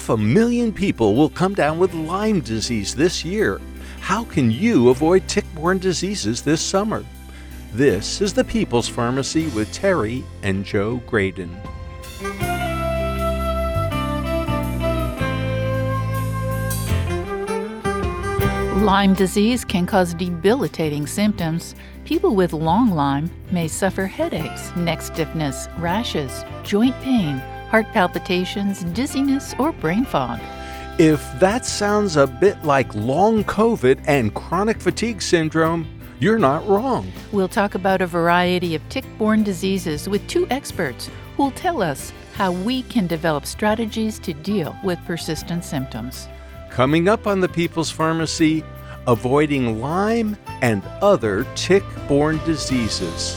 500,000 people will come down with Lyme disease this year. How can you avoid tick-borne diseases this summer? This is the People's Pharmacy with Terry and Joe Graydon. Lyme disease can cause debilitating symptoms. People with long Lyme may suffer headaches, neck stiffness, rashes, joint pain, heart palpitations, dizziness, or brain fog. If that sounds a bit like long COVID and chronic fatigue syndrome, you're not wrong. We'll talk about a variety of tick-borne diseases with two experts who'll tell us how we can develop strategies to deal with persistent symptoms. Coming up on the People's Pharmacy, avoiding Lyme and other tick-borne diseases.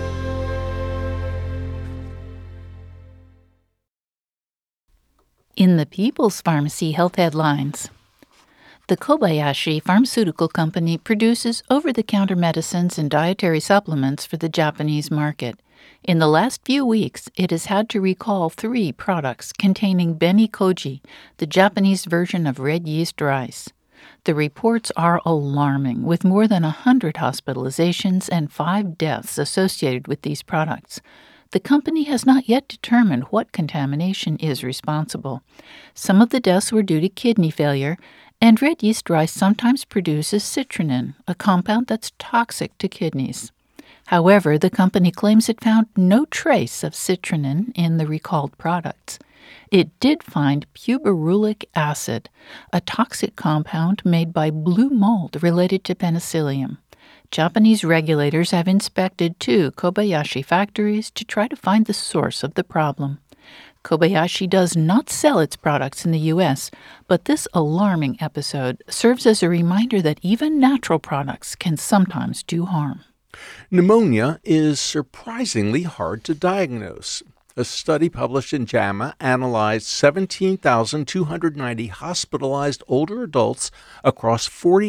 In the People's Pharmacy Health Headlines, the Kobayashi Pharmaceutical Company produces over-the-counter medicines and dietary supplements for the Japanese market. In the last few weeks, it has had to recall 3 products containing Benikoji, the Japanese version of red yeast rice. The reports are alarming, with more than 100 hospitalizations and 5 deaths associated with these products. The company has not yet determined what contamination is responsible. Some of the deaths were due to kidney failure, and red yeast rice sometimes produces citrinin, a compound that's toxic to kidneys. However, the company claims it found no trace of citrinin in the recalled products. It did find puberulic acid, a toxic compound made by blue mold related to penicillium. Japanese regulators have inspected 2 Kobayashi factories to try to find the source of the problem. Kobayashi does not sell its products in the U.S., but this alarming episode serves as a reminder that even natural products can sometimes do harm. Pneumonia is surprisingly hard to diagnose. A study published in JAMA analyzed 17,290 hospitalized older adults across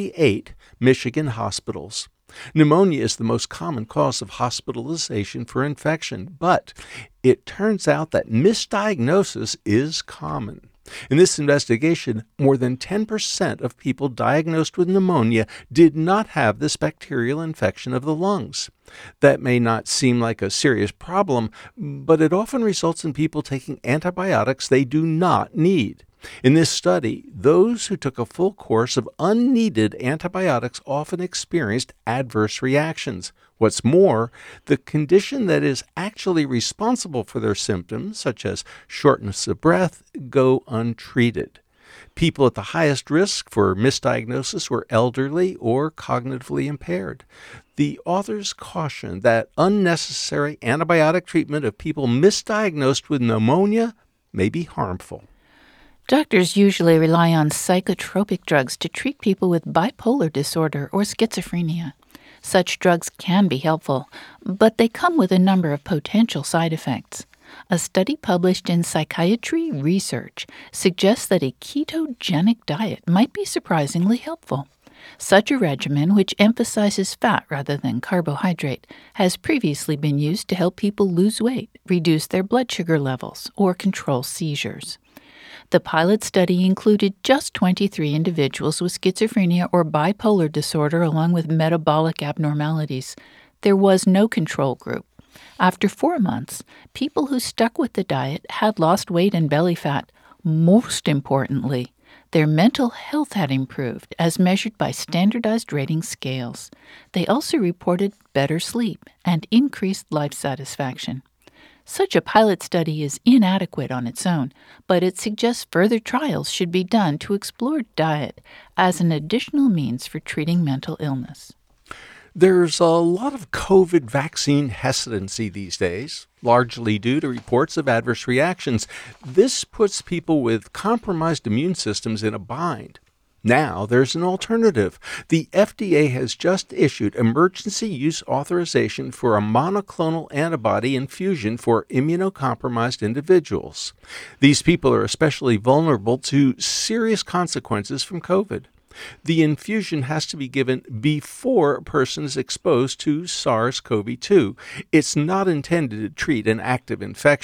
48 Michigan hospitals. Pneumonia is the most common cause of hospitalization for infection, but it turns out that misdiagnosis is common. In this investigation, more than 10% of people diagnosed with pneumonia did not have this bacterial infection of the lungs. That may not seem like a serious problem, but it often results in people taking antibiotics they do not need. In this study, those who took a full course of unneeded antibiotics often experienced adverse reactions. What's more, the condition that is actually responsible for their symptoms, such as shortness of breath, go untreated. People at the highest risk for misdiagnosis were elderly or cognitively impaired. The authors caution that unnecessary antibiotic treatment of people misdiagnosed with pneumonia may be harmful. Doctors usually rely on psychotropic drugs to treat people with bipolar disorder or schizophrenia. Such drugs can be helpful, but they come with a number of potential side effects. A study published in Psychiatry Research suggests that a ketogenic diet might be surprisingly helpful. Such a regimen, which emphasizes fat rather than carbohydrate, has previously been used to help people lose weight, reduce their blood sugar levels, or control seizures. The pilot study included just 23 individuals with schizophrenia or bipolar disorder along with metabolic abnormalities. There was no control group. After 4 months, people who stuck with the diet had lost weight and belly fat. Most importantly, their mental health had improved as measured by standardized rating scales. They also reported better sleep and increased life satisfaction. Such a pilot study is inadequate on its own, but it suggests further trials should be done to explore diet as an additional means for treating mental illness. There's a lot of COVID vaccine hesitancy these days, largely due to reports of adverse reactions. This puts people with compromised immune systems in a bind. Now there's an alternative. The FDA has just issued emergency use authorization for a monoclonal antibody infusion for immunocompromised individuals. These people are especially vulnerable to serious consequences from COVID. The infusion has to be given before a person is exposed to SARS-CoV-2. It's not intended to treat an active infection.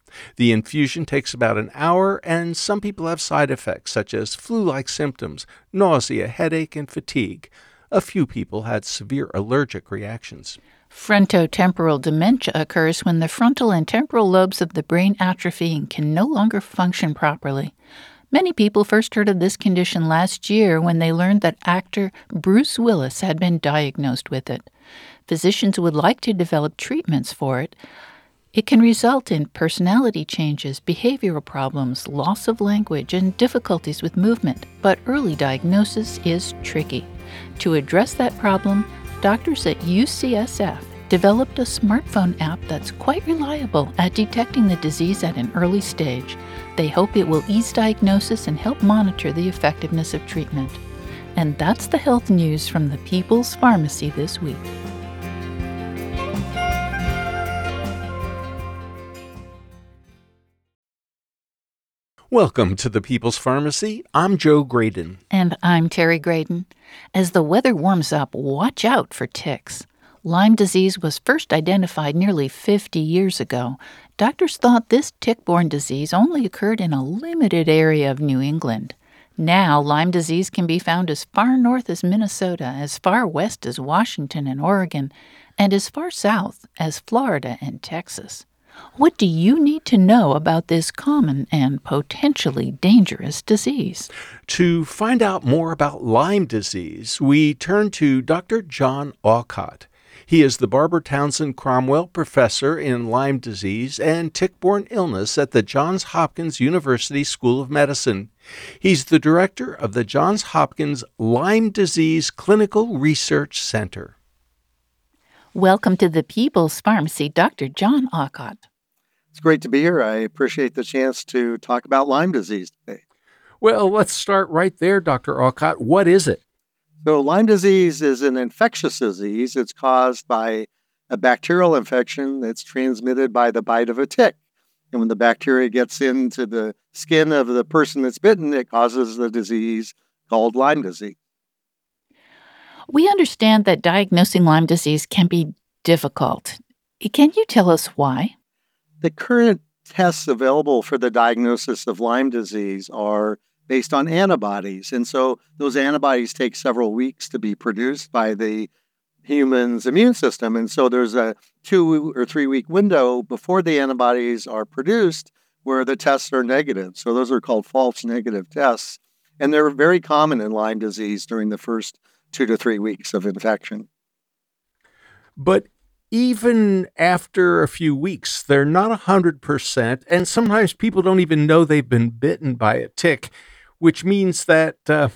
The infusion takes about an hour, and some people have side effects such as flu-like symptoms, nausea, headache, and fatigue. A few people had severe allergic reactions. Frontotemporal dementia occurs when the frontal and temporal lobes of the brain atrophy and can no longer function properly. Many people first heard of this condition last year when they learned that actor Bruce Willis had been diagnosed with it. Physicians would like to develop treatments for it. It can result in personality changes, behavioral problems, loss of language, and difficulties with movement, but early diagnosis is tricky. To address that problem, doctors at UCSF developed a smartphone app that's quite reliable at detecting the disease at an early stage. They hope it will ease diagnosis and help monitor the effectiveness of treatment. And that's the health news from the People's Pharmacy this week. Welcome to the People's Pharmacy. I'm Joe Graydon. And I'm Terry Graydon. As the weather warms up, watch out for ticks. Lyme disease was first identified nearly 50 years ago. Doctors thought this tick-borne disease only occurred in a limited area of New England. Now, Lyme disease can be found as far north as Minnesota, as far west as Washington and Oregon, and as far south as Florida and Texas. What do you need to know about this common and potentially dangerous disease? To find out more about Lyme disease, we turn to Dr. John Aucott. He is the Barbara Townsend Cromwell Professor in Lyme disease and tick-borne illness at the Johns Hopkins University School of Medicine. He's the director of the Johns Hopkins Lyme Disease Clinical Research Center. Welcome to the People's Pharmacy, Dr. John Aucott. It's great to be here. I appreciate the chance to talk about Lyme disease today. Well, let's start right there, Dr. Aucott. What is it? So Lyme disease is an infectious disease. It's caused by a bacterial infection that's transmitted by the bite of a tick. And when the bacteria gets into the skin of the person that's bitten, it causes the disease called Lyme disease. We understand that diagnosing Lyme disease can be difficult. Can you tell us why? The current tests available for the diagnosis of Lyme disease are based on antibodies. And so those antibodies take several weeks to be produced by the human's immune system. And so there's a 2 or 3 week window before the antibodies are produced where the tests are negative. So those are called false negative tests. And they're very common in Lyme disease during the first 2 to 3 weeks of infection. But even after a few weeks, they're not 100%, and sometimes people don't even know they've been bitten by a tick, which means that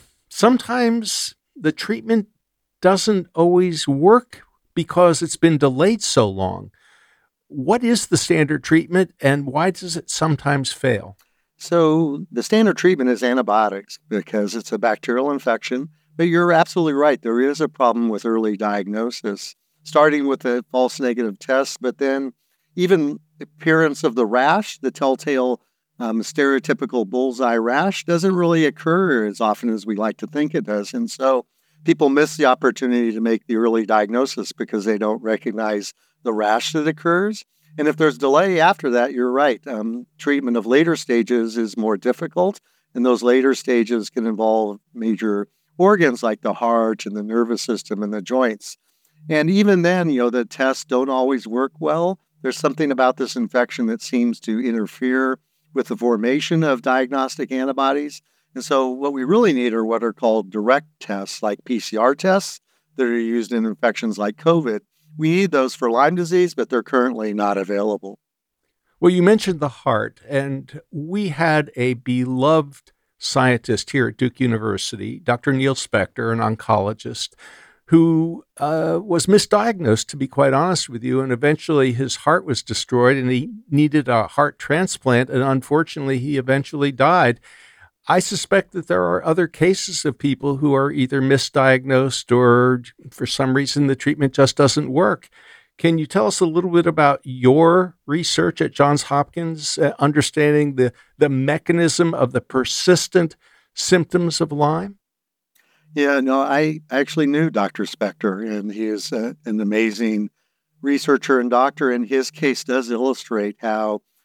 sometimes the treatment doesn't always work because it's been delayed so long. What is the standard treatment, and why does it sometimes fail? So the standard treatment is antibiotics because it's a bacterial infection, but you're absolutely right. There is a problem with early diagnosis, starting with the false negative test, but then even appearance of the rash, the telltale stereotypical bullseye rash, doesn't really occur as often as we like to think it does. And so people miss the opportunity to make the early diagnosis because they don't recognize the rash that occurs. And if there's delay after that, you're right. Treatment of later stages is more difficult, and those later stages can involve major organs like the heart and the nervous system and the joints. And even then, the tests don't always work well. There's something about this infection that seems to interfere with the formation of diagnostic antibodies. And so what we really need are what are called direct tests, like PCR tests that are used in infections like COVID. We need those for Lyme disease, but they're currently not available. Well, you mentioned the heart, and we had a beloved scientist here at Duke University, Dr. Neil Spector, an oncologist, who was misdiagnosed, to be quite honest with you, and eventually his heart was destroyed and he needed a heart transplant, and unfortunately he eventually died. I suspect that there are other cases of people who are either misdiagnosed or for some reason the treatment just doesn't work. Can you tell us a little bit about your research at Johns Hopkins, understanding the mechanism of the persistent symptoms of Lyme? Yeah, no, I actually knew Dr. Spector, and he is an amazing researcher and doctor, and his case does illustrate how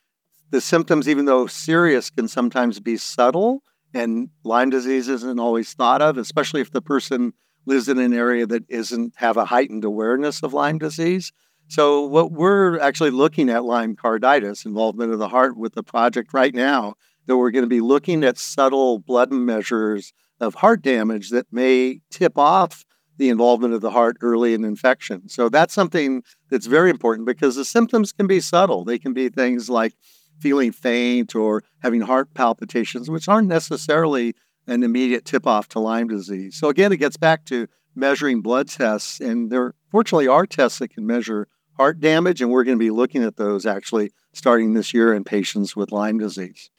the symptoms, even though serious, can sometimes be subtle, and Lyme disease isn't always thought of, especially if the person lives in an area that isn't have a heightened awareness of Lyme disease. So what we're actually looking at Lyme carditis, involvement of the heart, with the project right now, that we're going to be looking at subtle blood measures of heart damage that may tip off the involvement of the heart early in infection. So that's something that's very important because the symptoms can be subtle. They can be things like feeling faint or having heart palpitations, which aren't necessarily an immediate tip-off to Lyme disease. So again, it gets back to measuring blood tests, and there fortunately are tests that can measure heart damage, and we're going to be looking at those actually starting this year in patients with Lyme disease.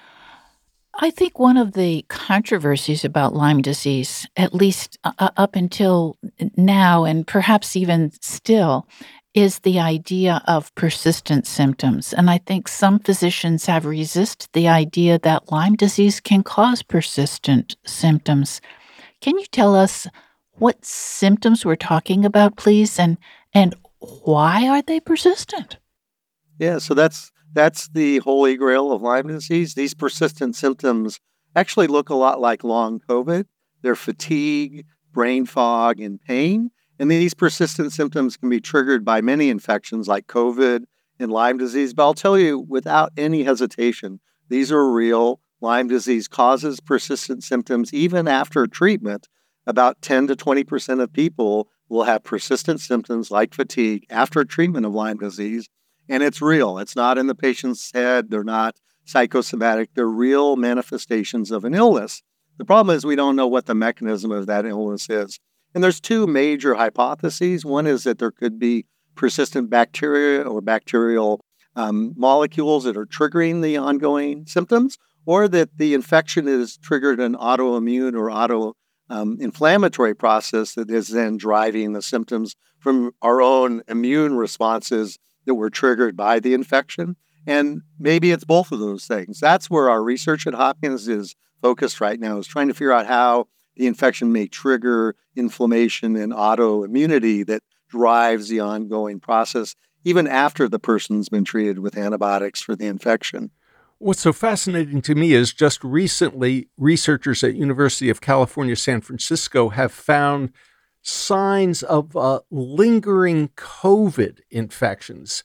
I think one of the controversies about Lyme disease, at least up until now, and perhaps even still, is the idea of persistent symptoms. And I think some physicians have resisted the idea that Lyme disease can cause persistent symptoms. Can you tell us what symptoms we're talking about, please, and why are they persistent? Yeah, so that's the holy grail of Lyme disease. These persistent symptoms actually look a lot like long COVID. They're fatigue, brain fog, and pain. And these persistent symptoms can be triggered by many infections like COVID and Lyme disease. But I'll tell you without any hesitation, these are real. Lyme disease causes persistent symptoms even after treatment. About 10 to 20% of people will have persistent symptoms like fatigue after treatment of Lyme disease. And it's real. It's not in the patient's head. They're not psychosomatic. They're real manifestations of an illness. The problem is we don't know what the mechanism of that illness is. And there's two major hypotheses. One is that there could be persistent bacteria or bacterial molecules that are triggering the ongoing symptoms, or that the infection is triggered an autoimmune or inflammatory process that is then driving the symptoms from our own immune responses that were triggered by the infection. And maybe it's both of those things. That's where our research at Hopkins is focused right now, is trying to figure out how the infection may trigger inflammation and autoimmunity that drives the ongoing process, even after the person's been treated with antibiotics for the infection. What's so fascinating to me is just recently, researchers at University of California, San Francisco have found signs of lingering COVID infections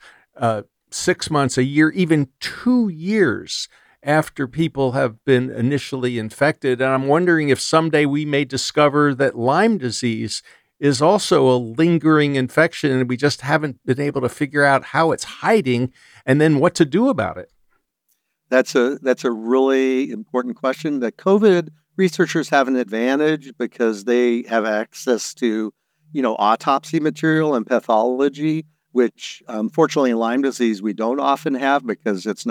6 months, a year, even 2 years after people have been initially infected. And I'm wondering if someday we may discover that Lyme disease is also a lingering infection and we just haven't been able to figure out how it's hiding and then what to do about it. That's a really important question. The COVID researchers have an advantage because they have access to, autopsy material and pathology, which fortunately in Lyme disease we don't often have because doesn't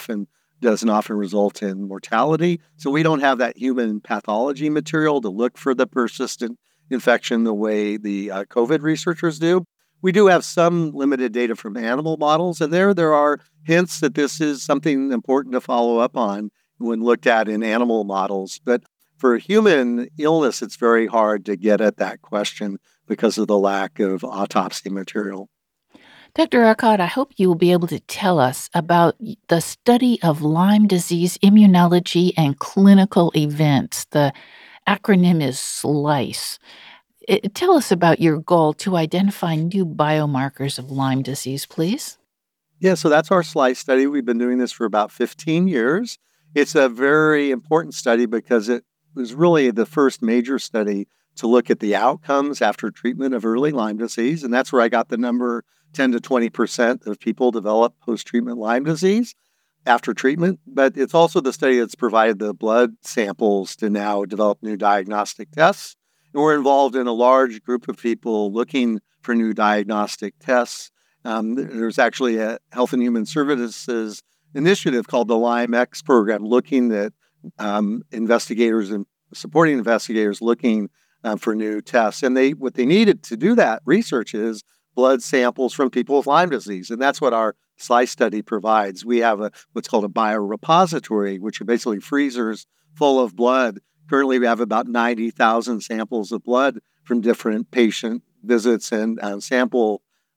often result in mortality. So we don't have that human pathology material to look for the persistent infection the way the COVID researchers do. We do have some limited data from animal models, and there are hints that this is something important to follow up on when looked at in animal models. But for human illness, it's very hard to get at that question because of the lack of autopsy material. Dr. Arcot, I hope you will be able to tell us about the study of Lyme disease immunology and clinical events. The acronym is SLICE. Tell us about your goal to identify new biomarkers of Lyme disease, please. Yeah, so that's our SLICE study. We've been doing this for about 15 years. It's a very important study because it was really the first major study to look at the outcomes after treatment of early Lyme disease. And that's where I got the number 10 to 20% of people develop post-treatment Lyme disease after treatment. But it's also the study that's provided the blood samples to now develop new diagnostic tests. And we're involved in a large group of people looking for new diagnostic tests. There's actually a Health and Human Services initiative called the LymeX program, looking at investigators and supporting investigators looking for new tests. And what they needed to do that research is blood samples from people with Lyme disease. And that's what our SLICE study provides. We have what's called a biorepository, which are basically freezers full of blood. Currently, we have about 90,000 samples of blood from different patient visits and sample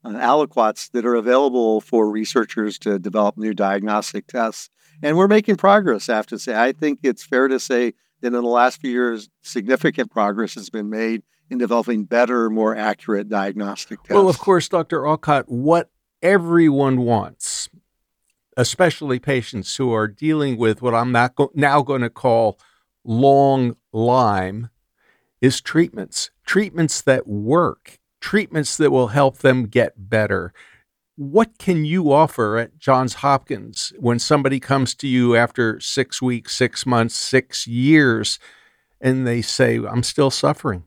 aliquots that are available for researchers to develop new diagnostic tests. And we're making progress, I have to say. I think it's fair to say that in the last few years, significant progress has been made in developing better, more accurate diagnostic tests. Well, of course, Dr. Aucott, what everyone wants, especially patients who are dealing with what I'm now going to call long Lyme, is treatments that work, treatments that will help them get better. What can you offer at Johns Hopkins when somebody comes to you after 6 weeks, 6 months, 6 years, and they say, I'm still suffering?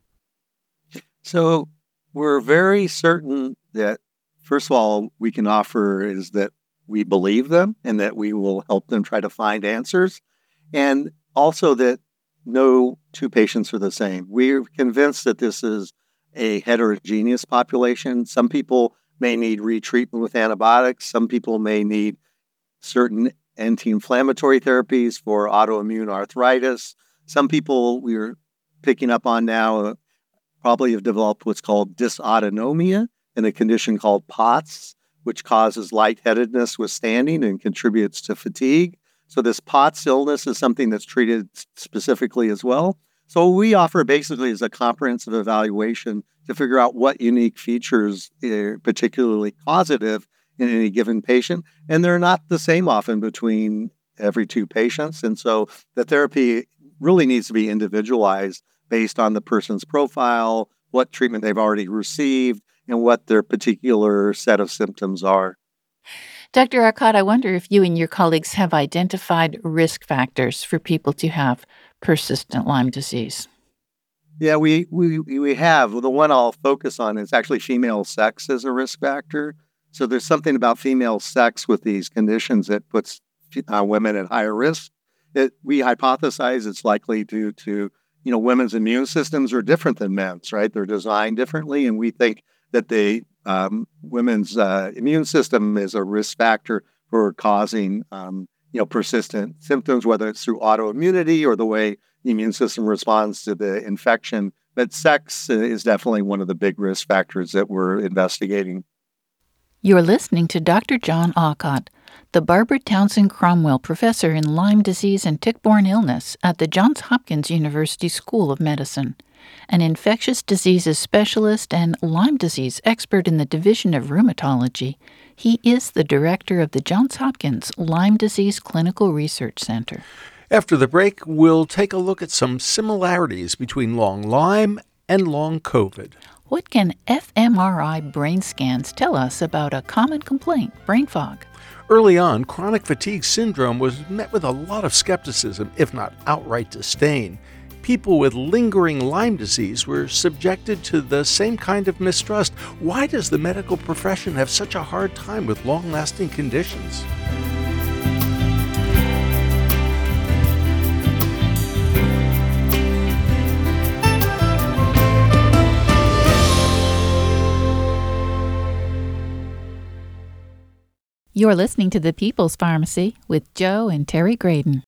So we're very certain that, first of all, we can offer is that we believe them and that we will help them try to find answers. And also that no two patients are the same. We're convinced that this is a heterogeneous population. Some people may need retreatment with antibiotics. Some people may need certain anti-inflammatory therapies for autoimmune arthritis. Some people we're picking up on now probably have developed what's called dysautonomia and a condition called POTS, which causes lightheadedness with standing and contributes to fatigue. So this POTS illness is something that's treated specifically as well. So what we offer basically is a comprehensive evaluation to figure out what unique features are particularly causative in any given patient. And they're not the same often between every two patients. And so the therapy really needs to be individualized based on the person's profile, what treatment they've already received, and what their particular set of symptoms are. Dr. Aucott, I wonder if you and your colleagues have identified risk factors for people to have persistent Lyme disease. Yeah, we have. Well, the one I'll focus on is actually female sex as a risk factor. So there's something about female sex with these conditions that puts women at higher risk. We hypothesize it's likely due to, women's immune systems are different than men's, right? They're designed differently, and we think that the women's immune system is a risk factor for causing, persistent symptoms, whether it's through autoimmunity or the way the immune system responds to the infection. But sex is definitely one of the big risk factors that we're investigating. You're listening to Dr. John Aucott, the Barbara Townsend Cromwell Professor in Lyme Disease and Tick-Borne Illness at the Johns Hopkins University School of Medicine, an infectious diseases specialist and Lyme disease expert in the Division of Rheumatology. He is the director of the Johns Hopkins Lyme Disease Clinical Research Center. After the break, we'll take a look at some similarities between long Lyme and long COVID. What can fMRI brain scans tell us about a common complaint, brain fog? Early on, chronic fatigue syndrome was met with a lot of skepticism, if not outright disdain. People with lingering Lyme disease were subjected to the same kind of mistrust. Why does the medical profession have such a hard time with long-lasting conditions? You're listening to The People's Pharmacy with Joe and Terry Graydon.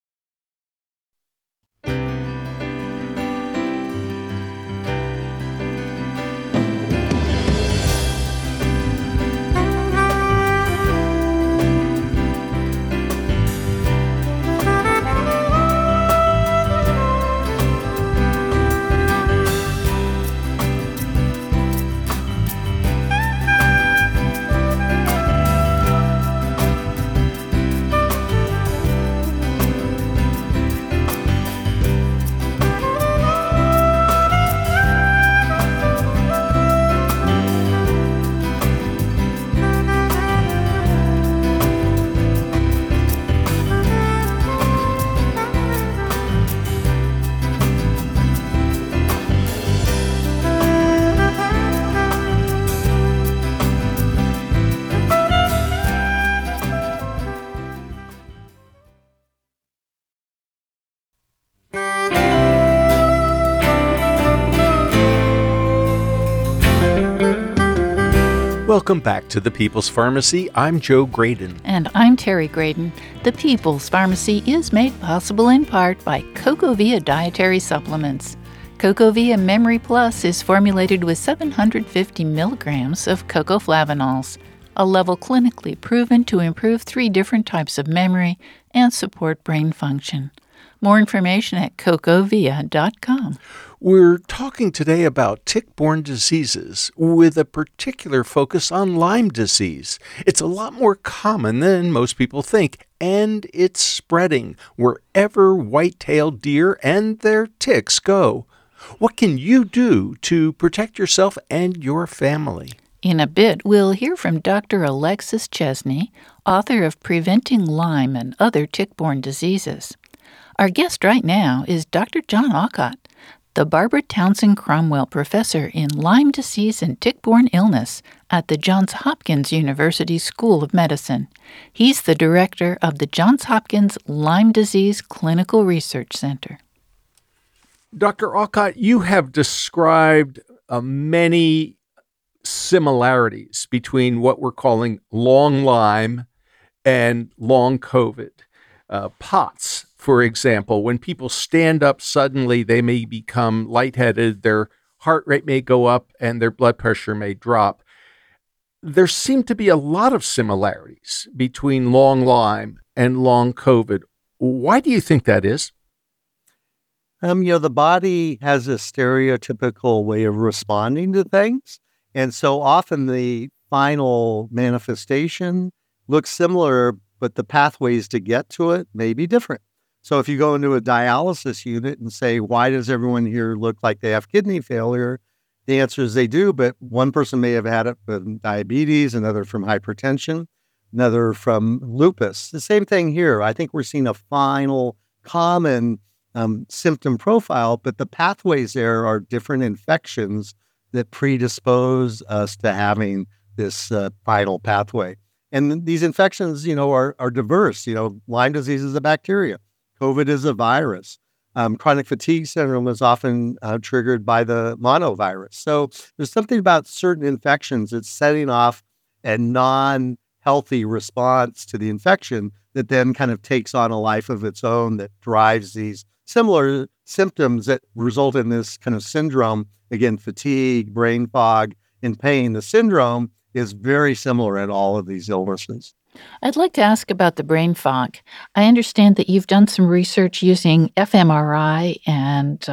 Welcome back to The People's Pharmacy. I'm Joe Graydon. And I'm Terry Graydon. The People's Pharmacy is made possible in part by CocoVia Dietary Supplements. CocoVia Memory Plus is formulated with 750 milligrams of cocoflavanols, a level clinically proven to improve 3 different types of memory and support brain function. More information at cocovia.com. We're talking today about tick-borne diseases with a particular focus on Lyme disease. It's a lot more common than most people think, and it's spreading wherever white-tailed deer and their ticks go. What can you do to protect yourself and your family? In a bit, we'll hear from Dr. Alexis Chesney, author of Preventing Lyme and Other Tick-Borne Diseases. Our guest right now is Dr. John Aucott, the Barbara Townsend Cromwell Professor in Lyme disease and tick-borne illness at the Johns Hopkins University School of Medicine. He's the director of the Johns Hopkins Lyme Disease Clinical Research Center. Dr. Aucott, you have described many similarities between what we're calling long Lyme and long COVID. POTS, for example, when people stand up suddenly, they may become lightheaded, their heart rate may go up, and their blood pressure may drop. There seem to be a lot of similarities between long Lyme and long COVID. Why do you think that is? The body has a stereotypical way of responding to things. And so often the final manifestation looks similar, but the pathways to get to it may be different. So if you go into a dialysis unit and say, why does everyone here look like they have kidney failure? The answer is they do, but one person may have had it from diabetes, another from hypertension, another from lupus. The same thing here. I think we're seeing a final common symptom profile, but the pathways there are different infections that predispose us to having this final pathway. And these infections, are diverse. Lyme disease is a bacteria. COVID is a virus. Chronic fatigue syndrome is often triggered by the monovirus. So there's something about certain infections that's setting off a non-healthy response to the infection that then kind of takes on a life of its own that drives these similar symptoms that result in this kind of syndrome. Again, fatigue, brain fog, and pain. The syndrome is very similar in all of these illnesses. I'd like to ask about the brain fog. I understand that you've done some research using fMRI and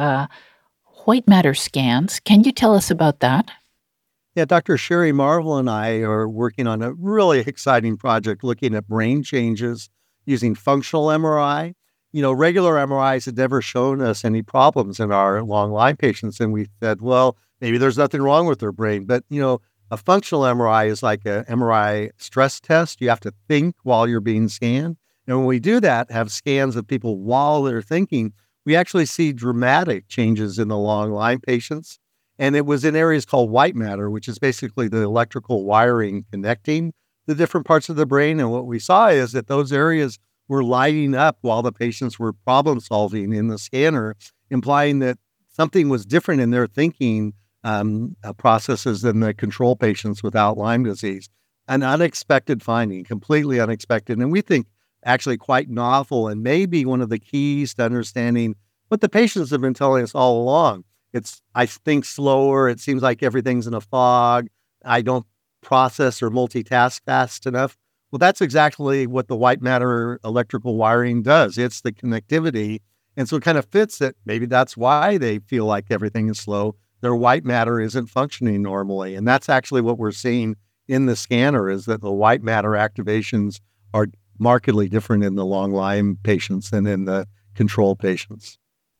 white matter scans. Can you tell us about that? Yeah, Dr. Sherry Marvel and I are working on a really exciting project looking at brain changes using functional MRI. Regular MRIs had never shown us any problems in our long Lyme patients. And we said, well, maybe there's nothing wrong with their brain. But, a functional MRI is like an MRI stress test. You have to think while you're being scanned. And when we do that, have scans of people while they're thinking, we actually see dramatic changes in the long Lyme patients. And it was in areas called white matter, which is basically the electrical wiring connecting the different parts of the brain. And what we saw is that those areas were lighting up while the patients were problem solving in the scanner, implying that something was different in their thinking processes than the control patients without Lyme disease. An unexpected finding, completely unexpected, and we think actually quite novel and maybe one of the keys to understanding what the patients have been telling us all along. I think slower. It seems like everything's in a fog. I don't process or multitask fast enough. Well, that's exactly what the white matter electrical wiring does. It's the connectivity. And so it kind of fits that maybe that's why they feel like everything is slow. Their white matter isn't functioning normally. And that's actually what we're seeing in the scanner is that the white matter activations are markedly different in the long Lyme patients than in the control patients.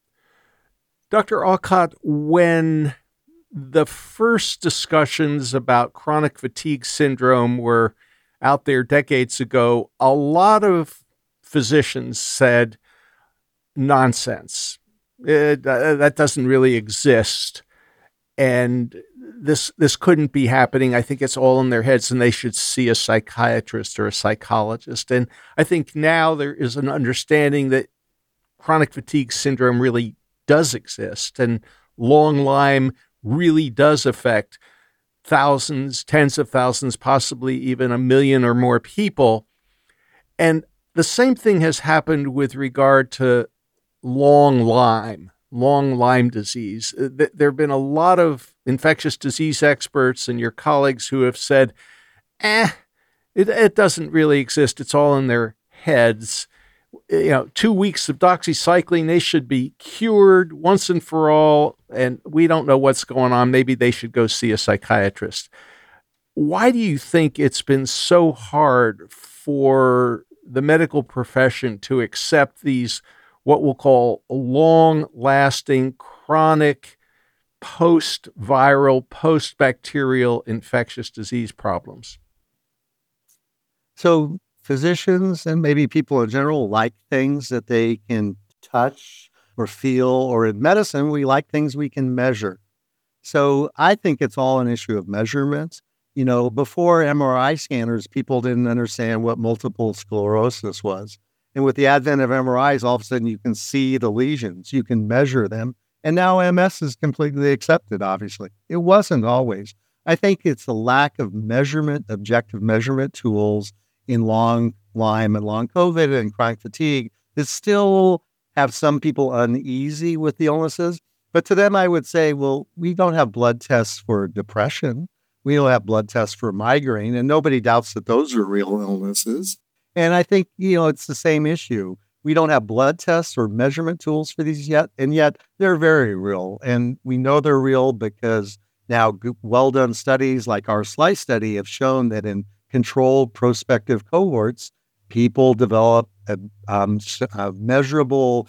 Dr. Aucott, when the first discussions about chronic fatigue syndrome were out there decades ago, a lot of physicians said, nonsense. That doesn't really exist. And this couldn't be happening. I think it's all in their heads and they should see a psychiatrist or a psychologist. And I think now there is an understanding that chronic fatigue syndrome really does exist and long Lyme really does affect thousands, tens of thousands, possibly even 1 million or more people. And the same thing has happened with regard to long Lyme. long Lyme disease. There have been a lot of infectious disease experts and your colleagues who have said, it doesn't really exist. It's all in their heads. 2 weeks of doxycycline, they should be cured once and for all, and we don't know what's going on. Maybe they should go see a psychiatrist. Why do you think it's been so hard for the medical profession to accept these, what we'll call long-lasting, chronic, post-viral, post-bacterial infectious disease problems? So physicians and maybe people in general like things that they can touch or feel, or in medicine, we like things we can measure. So I think it's all an issue of measurements. Before MRI scanners, people didn't understand what multiple sclerosis was. And with the advent of MRIs, all of a sudden you can see the lesions, you can measure them. And now MS is completely accepted, obviously. It wasn't always. I think it's the lack of measurement, objective measurement tools in long Lyme and long COVID and chronic fatigue that still have some people uneasy with the illnesses. But to them, I would say, well, we don't have blood tests for depression. We don't have blood tests for migraine, and nobody doubts that those are real illnesses. And I think, it's the same issue. We don't have blood tests or measurement tools for these yet, and yet they're very real. And we know they're real because now well-done studies like our SLICE study have shown that in controlled prospective cohorts, people develop a measurable,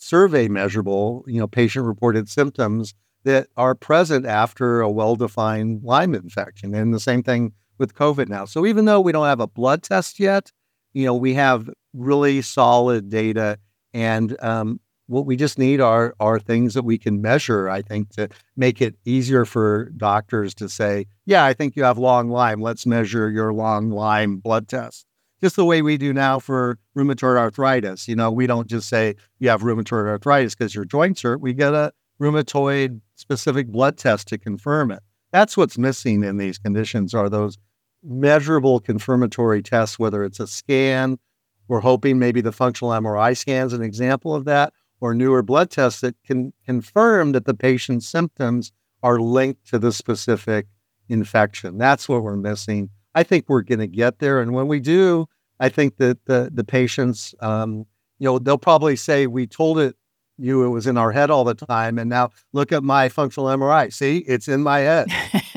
patient-reported symptoms that are present after a well-defined Lyme infection. And the same thing with COVID now. So even though we don't have a blood test yet, we have really solid data. And what we just need are things that we can measure, I think, to make it easier for doctors to say, yeah, I think you have long Lyme. Let's measure your long Lyme blood test. Just the way we do now for rheumatoid arthritis. We don't just say you have rheumatoid arthritis because your joints hurt. We get a rheumatoid specific blood test to confirm it. That's what's missing in these conditions, are those measurable confirmatory tests, whether it's a scan. We're hoping maybe the functional MRI scan is an example of that, or newer blood tests that can confirm that the patient's symptoms are linked to the specific infection. That's what we're missing. I think we're going to get there. And when we do, I think that the patients, they'll probably say, we told it was in our head all the time. And now look at my functional MRI. See, it's in my head.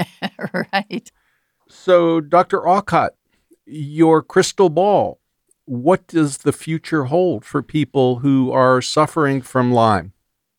Right. So, Dr. Aucott, your crystal ball, what does the future hold for people who are suffering from Lyme?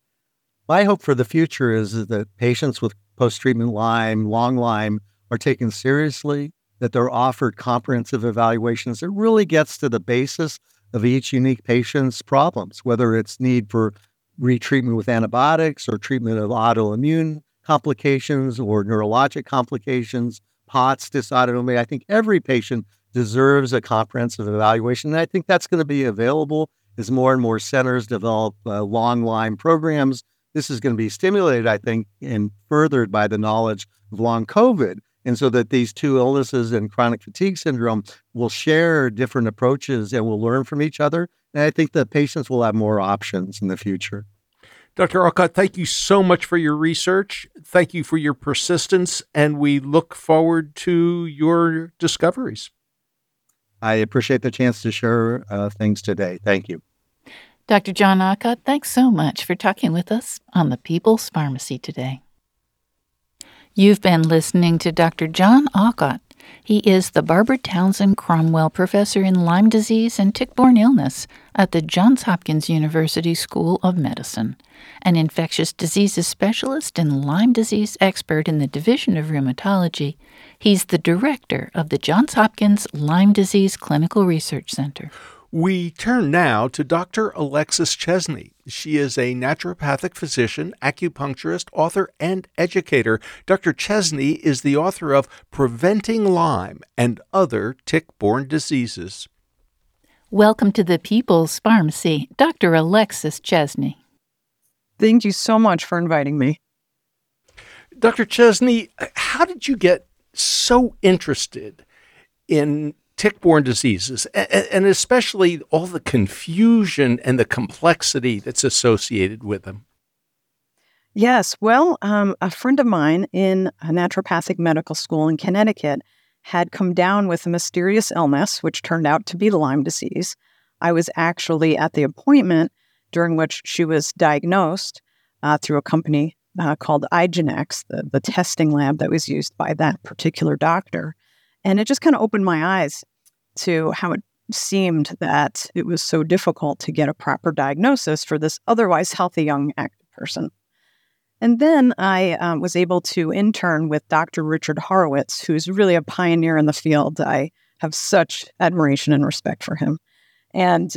My hope for the future is that patients with post-treatment Lyme, long Lyme, are taken seriously, that they're offered comprehensive evaluations that really gets to the basis of each unique patient's problems, whether it's need for retreatment with antibiotics or treatment of autoimmune complications or neurologic complications, POTS, dysautonomia. I think every patient deserves a comprehensive evaluation. And I think that's going to be available as more and more centers develop long Lyme programs. This is going to be stimulated, I think, and furthered by the knowledge of long COVID. And so that these two illnesses and chronic fatigue syndrome will share different approaches and will learn from each other. And I think that patients will have more options in the future. Dr. Aucott, thank you so much for your research. Thank you for your persistence, and we look forward to your discoveries. I appreciate the chance to share things today. Thank you. Dr. John Aucott, thanks so much for talking with us on the People's Pharmacy today. You've been listening to Dr. John Aucott. He is the Barbara Townsend Cromwell Professor in Lyme Disease and Tick-Borne Illness at the Johns Hopkins University School of Medicine, an infectious diseases specialist and Lyme disease expert in the Division of Rheumatology. He's the director of the Johns Hopkins Lyme Disease Clinical Research Center. We turn now to Dr. Alexis Chesney. She is a naturopathic physician, acupuncturist, author, and educator. Dr. Chesney is the author of Preventing Lyme and Other Tick-Borne Diseases. Welcome to the People's Pharmacy, Dr. Alexis Chesney. Thank you so much for inviting me. Dr. Chesney, how did you get so interested in tick-borne diseases, and especially all the confusion and the complexity that's associated with them? Yes. Well, a friend of mine in a naturopathic medical school in Connecticut had come down with a mysterious illness, which turned out to be Lyme disease. I was actually at the appointment during which she was diagnosed through a company called IGeneX, the testing lab that was used by that particular doctor. And it just kind of opened my eyes to how it seemed that it was so difficult to get a proper diagnosis for this otherwise healthy young active person. And then I was able to intern with Dr. Richard Horowitz, who's really a pioneer in the field. I have such admiration and respect for him. And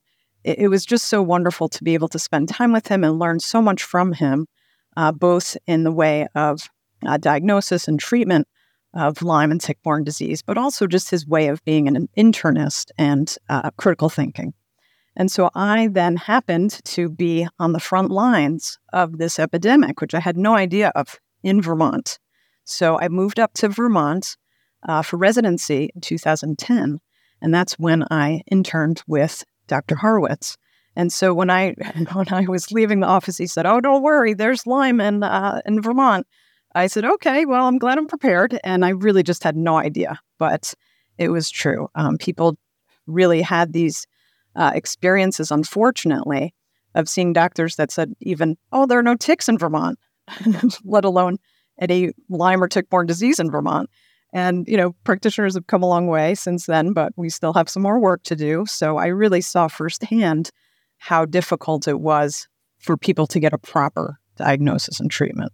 it was just so wonderful to be able to spend time with him and learn so much from him, both in the way of diagnosis and treatment of Lyme and tick-borne disease, but also just his way of being an internist and critical thinking. And so I then happened to be on the front lines of this epidemic, which I had no idea of, in Vermont. So I moved up to Vermont for residency in 2010, and that's when I interned with Dr. Horowitz. And so when I was leaving the office, he said, "Oh, don't worry, there's Lyme in Vermont." I said, "Okay, well, I'm glad I'm prepared." And I really just had no idea, but it was true. People really had these experiences, unfortunately, of seeing doctors that said even, "Oh, there are no ticks in Vermont," let alone any Lyme or tick-borne disease in Vermont. And, practitioners have come a long way since then, but we still have some more work to do. So I really saw firsthand how difficult it was for people to get a proper diagnosis and treatment.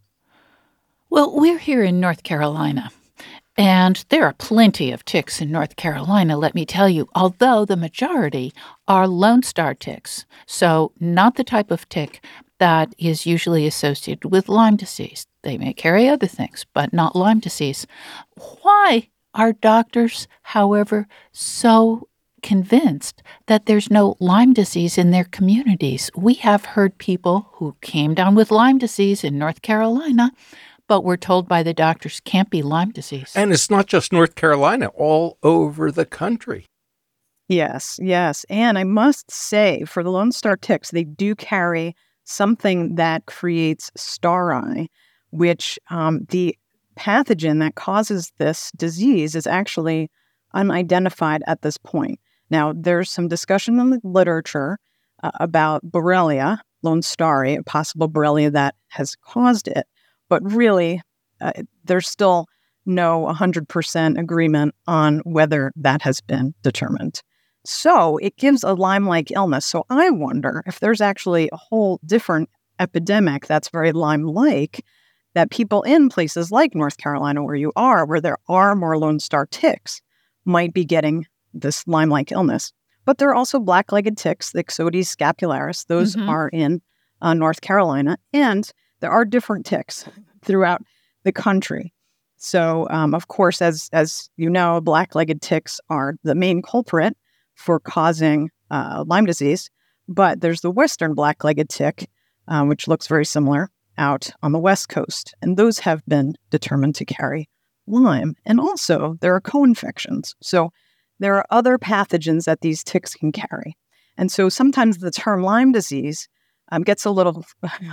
Well, we're here in North Carolina, and there are plenty of ticks in North Carolina, let me tell you, although the majority are Lone Star ticks, so not the type of tick that is usually associated with Lyme disease. They may carry other things, but not Lyme disease. Why are doctors, however, so convinced that there's no Lyme disease in their communities? We have heard people who came down with Lyme disease in North Carolina, but we're told by the doctors can't be Lyme disease. And it's not just North Carolina, all over the country. Yes. And I must say, for the Lone Star ticks, they do carry something that creates star eye, which the pathogen that causes this disease is actually unidentified at this point. Now, there's some discussion in the literature about Borrelia, Lone Starry, a possible Borrelia that has caused it. But really, there's still no 100% agreement on whether that has been determined. So it gives a Lyme-like illness. So I wonder if there's actually a whole different epidemic that's very Lyme-like, that people in places like North Carolina, where you are, where there are more Lone Star ticks, might be getting this Lyme-like illness. But there are also black-legged ticks, the Ixodes scapularis. Those are in North Carolina. And there are different ticks throughout the country. So, of course, as you know, black-legged ticks are the main culprit for causing Lyme disease. But there's the western black-legged tick, which looks very similar out on the West Coast. And those have been determined to carry Lyme. And also, there are co-infections. So there are other pathogens that these ticks can carry. And so sometimes the term Lyme disease gets a little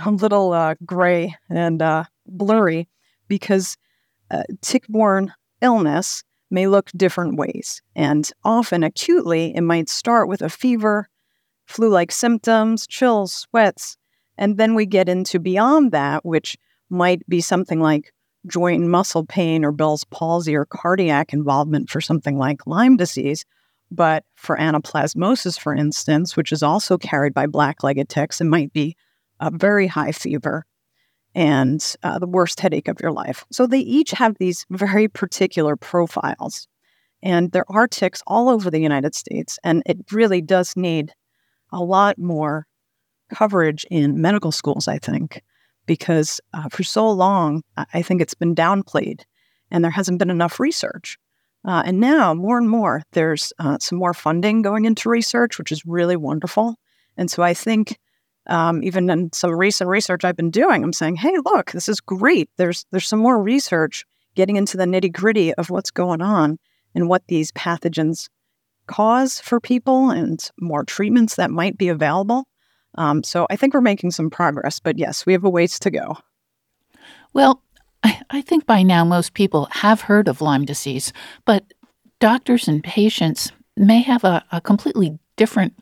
gray and blurry because tick-borne illness may look different ways. And often acutely, it might start with a fever, flu-like symptoms, chills, sweats, and then we get into beyond that, which might be something like joint and muscle pain or Bell's palsy or cardiac involvement for something like Lyme disease. But for anaplasmosis, for instance, which is also carried by black-legged ticks, it might be a very high fever and the worst headache of your life. So they each have these very particular profiles. And there are ticks all over the United States, and it really does need a lot more coverage in medical schools, I think, because for so long, I think it's been downplayed, and there hasn't been enough research. And now, more and more, there's some more funding going into research, which is really wonderful. And so I think even in some recent research I've been doing, I'm saying, hey, look, this is great. There's some more research getting into the nitty-gritty of what's going on and what these pathogens cause for people and more treatments that might be available. So I think we're making some progress, but yes, we have a ways to go. Well, I think by now most people have heard of Lyme disease, but doctors and patients may have a completely different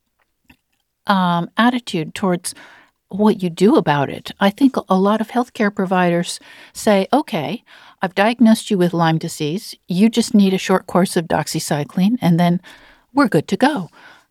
attitude towards what you do about it. I think a lot of healthcare providers say, okay, I've diagnosed you with Lyme disease. You just need a short course of doxycycline, and then we're good to go.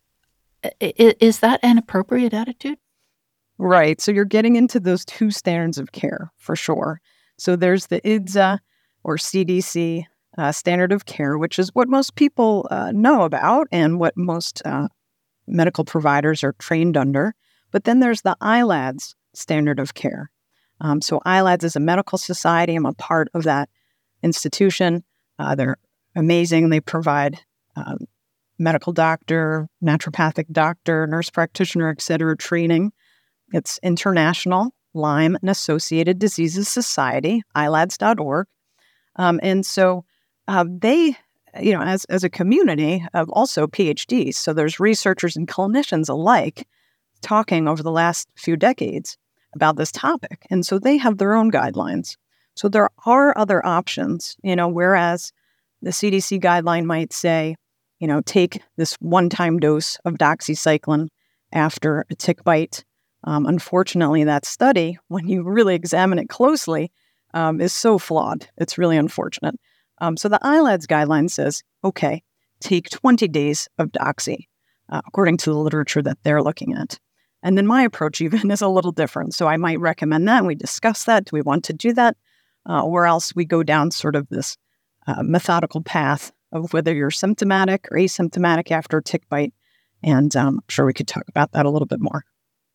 Is that an appropriate attitude? Right. So you're getting into those two standards of care for sure. So there's the IDSA or CDC standard of care, which is what most people know about and what most medical providers are trained under. But then there's the ILADS standard of care. So ILADS is a medical society. I'm a part of that institution. They're amazing. They provide medical doctor, naturopathic doctor, nurse practitioner, et cetera, training. It's International Lyme and Associated Diseases Society, ILADS.org. And so they, as a community of also PhDs, so there's researchers and clinicians alike talking over the last few decades about this topic. And so they have their own guidelines. So there are other options, whereas the CDC guideline might say, take this one-time dose of doxycycline after a tick bite. Unfortunately, that study, when you really examine it closely, is so flawed. It's really unfortunate. So the ILADS guideline says, okay, take 20 days of doxy, according to the literature that they're looking at. And then my approach even is a little different. So I might recommend that. We discuss that. Do we want to do that? Or else we go down sort of this methodical path of whether you're symptomatic or asymptomatic after a tick bite. And I'm sure we could talk about that a little bit more.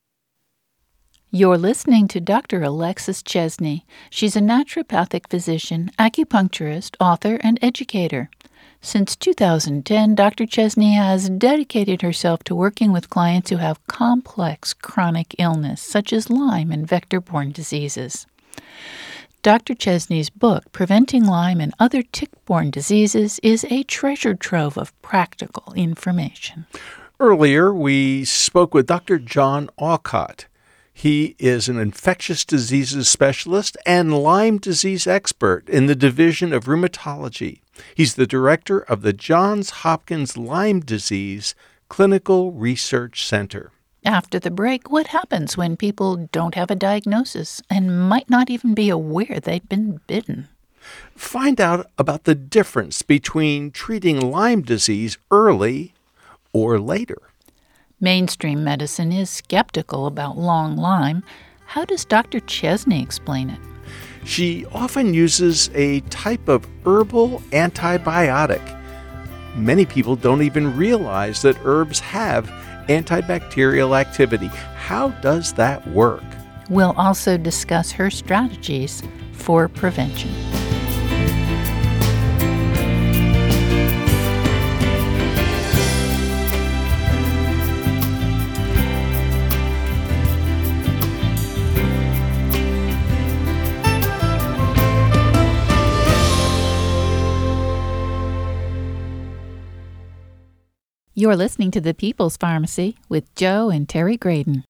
You're listening to Dr. Alexis Chesney. She's a naturopathic physician, acupuncturist, author, and educator. Since 2010, Dr. Chesney has dedicated herself to working with clients who have complex chronic illness, such as Lyme and vector-borne diseases. Dr. Chesney's book, Preventing Lyme and Other Tick-Borne Diseases, is a treasure trove of practical information. Earlier, we spoke with Dr. John Aucott. He is an infectious diseases specialist and Lyme disease expert in the Division of Rheumatology. He's the director of the Johns Hopkins Lyme Disease Clinical Research Center. After the break, what happens when people don't have a diagnosis and might not even be aware they've been bitten? Find out about the difference between treating Lyme disease early or later. Mainstream medicine is skeptical about long Lyme. How does Dr. Chesney explain it? She often uses a type of herbal antibiotic. Many people don't even realize that herbs have antibacterial activity. How does that work? We'll also discuss her strategies for prevention. You're listening to The People's Pharmacy with Joe and Terry Graydon.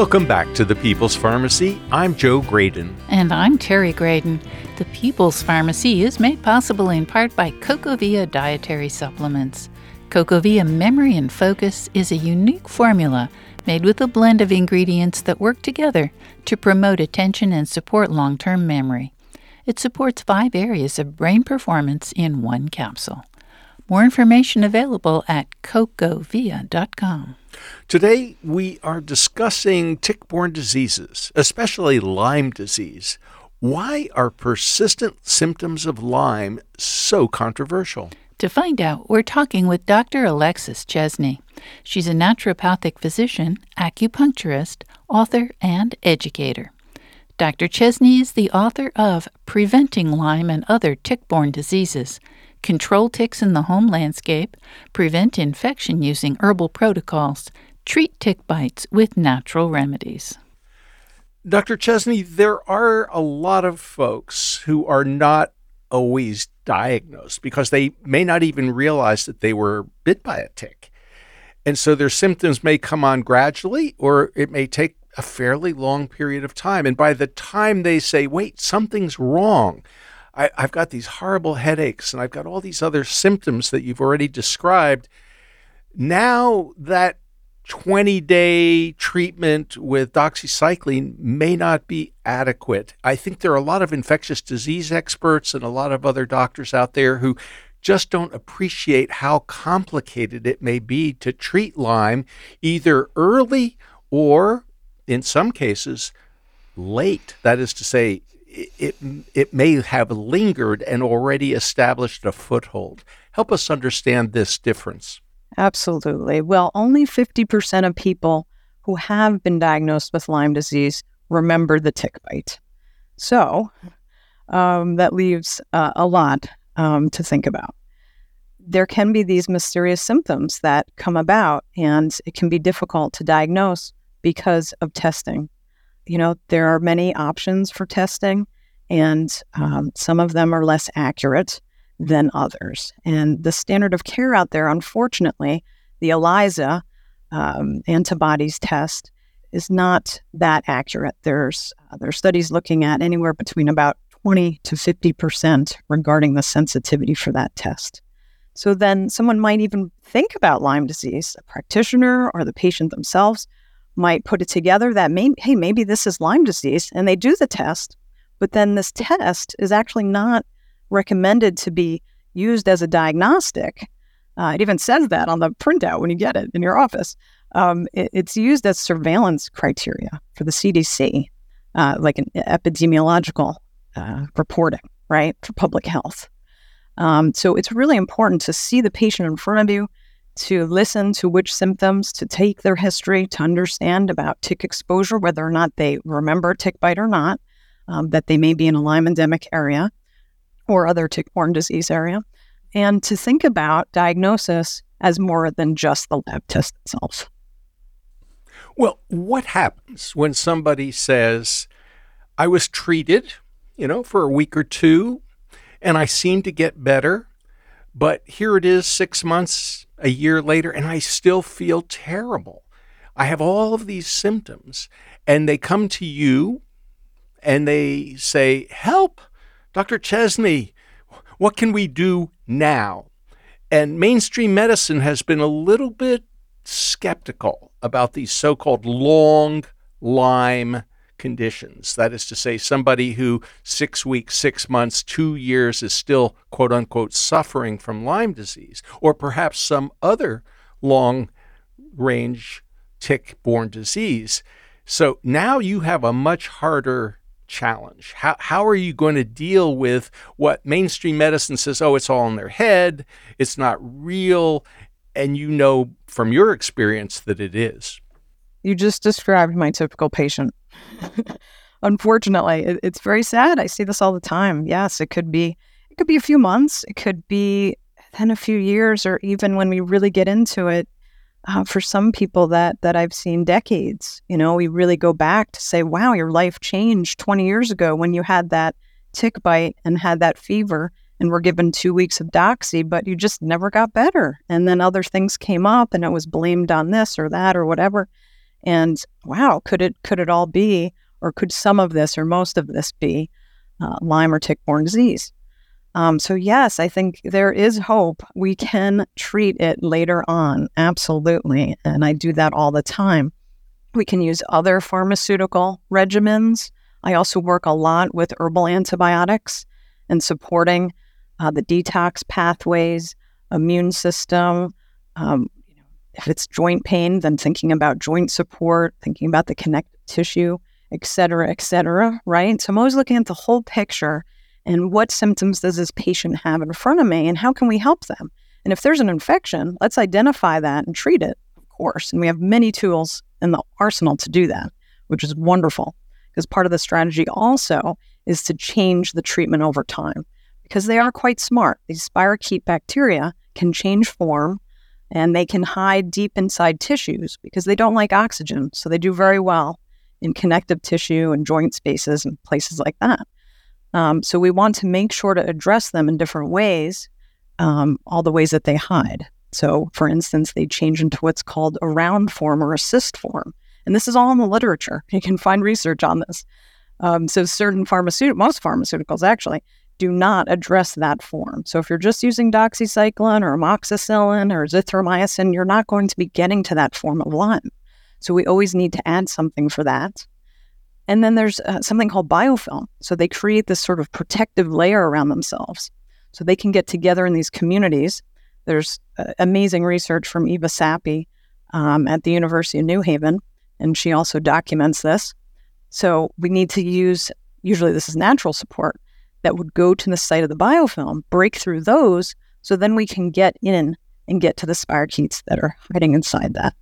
Welcome back to the People's Pharmacy. I'm Joe Graydon. And I'm Terry Graydon. The People's Pharmacy is made possible in part by CocoVia dietary supplements. CocoVia Memory and Focus is a unique formula made with a blend of ingredients that work together to promote attention and support long-term memory. It supports 5 areas of brain performance in one capsule. More information available at cocovia.com. Today, we are discussing tick-borne diseases, especially Lyme disease. Why are persistent symptoms of Lyme so controversial? To find out, we're talking with Dr. Alexis Chesney. She's a naturopathic physician, acupuncturist, author, and educator. Dr. Chesney is the author of Preventing Lyme and Other Tick-Borne Diseases, Control Ticks in the Home Landscape, Prevent Infection Using Herbal Protocols, Treat Tick Bites with Natural Remedies. Dr. Chesney, there are a lot of folks who are not always diagnosed because they may not even realize that they were bit by a tick. And so their symptoms may come on gradually, or it may take a fairly long period of time. And by the time they say, wait, something's wrong, I've got these horrible headaches and I've got all these other symptoms that you've already described, now that 20-day treatment with doxycycline may not be adequate. I think there are a lot of infectious disease experts and a lot of other doctors out there who just don't appreciate how complicated it may be to treat Lyme, either early or, in some cases, late. That is to say, it may have lingered and already established a foothold. Help us understand this difference. Absolutely. Well, only 50% of people who have been diagnosed with Lyme disease remember the tick bite. So that leaves a lot to think about. There can be these mysterious symptoms that come about, and it can be difficult to diagnose because of testing. You know, there are many options for testing, and some of them are less accurate than others. And the standard of care out there, unfortunately, the ELISA antibodies test is not that accurate. There are studies looking at anywhere between about 20 to 50% regarding the sensitivity for that test. So then someone might even think about Lyme disease. A practitioner or the patient themselves might put it together that, maybe this is Lyme disease, and they do the test, but then this test is actually not recommended to be used as a diagnostic. It even says that on the printout when you get it in your office. It's used as surveillance criteria for the CDC, like an epidemiological reporting, right, for public health. So it's really important to see the patient in front of you, to listen to which symptoms, to take their history, to understand about tick exposure, whether or not they remember a tick bite or not, that they may be in a Lyme endemic area or other tick-borne disease area, and to think about diagnosis as more than just the lab test itself. Well, what happens when somebody says, I was treated, for a week or two, and I seem to get better, but here it is 6 months, a year later, and I still feel terrible. I have all of these symptoms, and they come to you, and they say, help, Dr. Chesney, what can we do now? And mainstream medicine has been a little bit skeptical about these so-called long Lyme conditions. That is to say, somebody who 6 weeks, 6 months, 2 years is still, quote unquote, suffering from Lyme disease, or perhaps some other long-range tick-borne disease. So now you have a much harder challenge. How are you going to deal with what mainstream medicine says, it's all in their head, it's not real, and you know from your experience that it is? You just described my typical patient. Unfortunately, it's very sad. I see this all the time. Yes, it could be a few months, it could be then a few years, or even when we really get into it, for some people that I've seen decades. We really go back to say, wow, your life changed 20 years ago when you had that tick bite and had that fever and were given 2 weeks of doxy, but you just never got better. And then other things came up and it was blamed on this or that or whatever. And wow, could it all be, or could some of this or most of this be Lyme or tick-borne disease? So yes, I think there is hope. We can treat it later on, absolutely. And I do that all the time. We can use other pharmaceutical regimens. I also work a lot with herbal antibiotics and supporting the detox pathways, immune system. If it's joint pain, then thinking about joint support, thinking about the connective tissue, et cetera, right? So I'm always looking at the whole picture and what symptoms does this patient have in front of me and how can we help them? And if there's an infection, let's identify that and treat it, of course. And we have many tools in the arsenal to do that, which is wonderful because part of the strategy also is to change the treatment over time because they are quite smart. These spirochete bacteria can change form and they can hide deep inside tissues because they don't like oxygen. So they do very well in connective tissue and joint spaces and places like that. So we want to make sure to address them in different ways, all the ways that they hide. So, for instance, they change into what's called a round form or a cyst form. And this is all in the literature. You can find research on this. So most pharmaceuticals actually, do not address that form. So if you're just using doxycycline or amoxicillin or azithromycin, you're not going to be getting to that form of Lyme. So we always need to add something for that. And then there's something called biofilm. So they create this sort of protective layer around themselves. So they can get together in these communities. There's amazing research from Eva Sappi at the University of New Haven, and she also documents this. So we need to use, usually this is natural support, that would go to the site of the biofilm, break through those, so then we can get in and get to the spirochetes that are hiding inside that.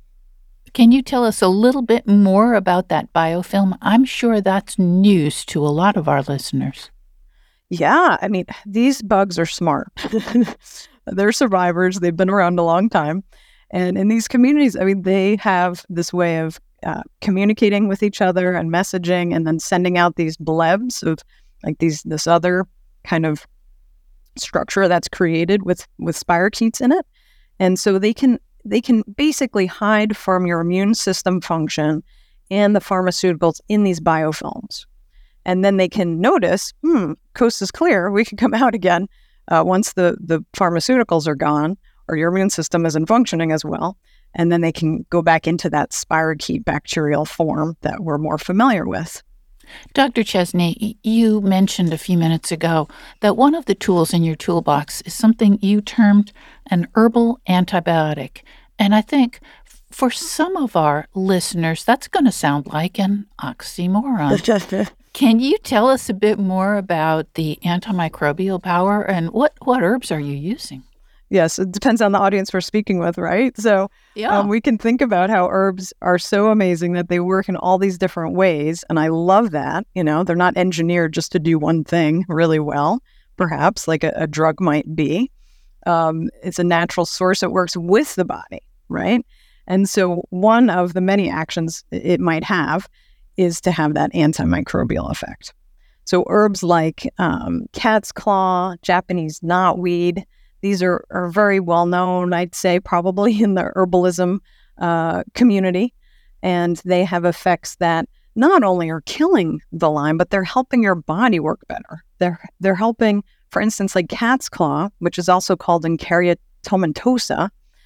Can you tell us a little bit more about that biofilm? I'm sure that's news to a lot of our listeners. Yeah, I mean, these bugs are smart. They're survivors. They've been around a long time. And in these communities, I mean, they have this way of communicating with each other and messaging and then sending out these blebs of like this other kind of structure that's created with spirochetes in it. And so they can basically hide from your immune system function and the pharmaceuticals in these biofilms. And then they can notice, coast is clear, we can come out again once the pharmaceuticals are gone or your immune system isn't functioning as well. And then they can go back into that spirochete bacterial form that we're more familiar with. Dr. Chesney, you mentioned a few minutes ago that one of the tools in your toolbox is something you termed an herbal antibiotic. And I think for some of our listeners, that's going to sound like an oxymoron. Can you tell us a bit more about the antimicrobial power and what herbs are you using? Yes, it depends on the audience we're speaking with, right? So we can think about how herbs are so amazing that they work in all these different ways. And I love that. You know, they're not engineered just to do one thing really well, perhaps like a drug might be. It's a natural source that works with the body, right? And so one of the many actions it might have is to have that antimicrobial effect. So herbs like cat's claw, Japanese knotweed, these are very well known, I'd say, probably in the herbalism community. And they have effects that not only are killing the Lyme, but they're helping your body work better. They're helping, for instance, like cat's claw, which is also called Encaria tomentosa.